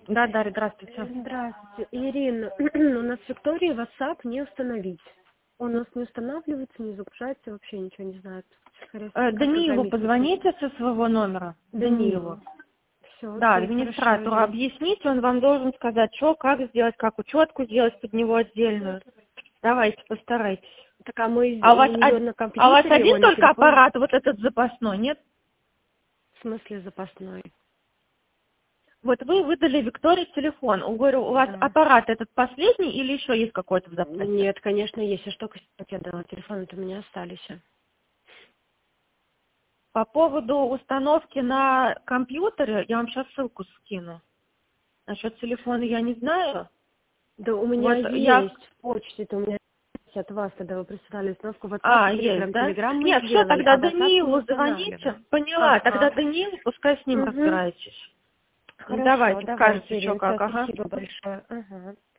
Да, Дарья, здравствуйте. Здравствуйте. Ирина, у нас в Виктории WhatsApp не установить. Он у нас не устанавливается, не загружается, вообще ничего не знает. Даниилу позвоните со своего номера. Даниилу. Все, Да, окей, администратору хорошо. объясните, он вам должен сказать, что, как сделать, как учетку сделать под него отдельную. Давайте, постарайтесь. Так, а мы А у у вас, нее на а у вас компьютере, один ой, на только телефоне, аппарат, вот этот запасной, нет? в смысле запасной? Вот вы выдали Виктории телефон. Говорю, у вас Да. аппарат этот последний или еще есть какой-то в запасе? Нет, конечно, есть. Я ж только я дала телефон, у меня остались. По поводу установки на компьютере, я вам сейчас ссылку скину. Насчет телефона я не знаю. Да у меня Вот я... есть в почте, это у меня есть от вас, когда вы присылали установку в WhatsApp и Есть, Telegram. да? Telegram мы Нет, все, сделали, тогда а WhatsApp не Даниилу звоните. устанавливаем. Поняла, тогда Ага. Даниил, пускай с ним Угу. разбирайтесь. Хорошо, Давайте, скажете, давайте, что Ирина, как, ага. спасибо большое. Ага.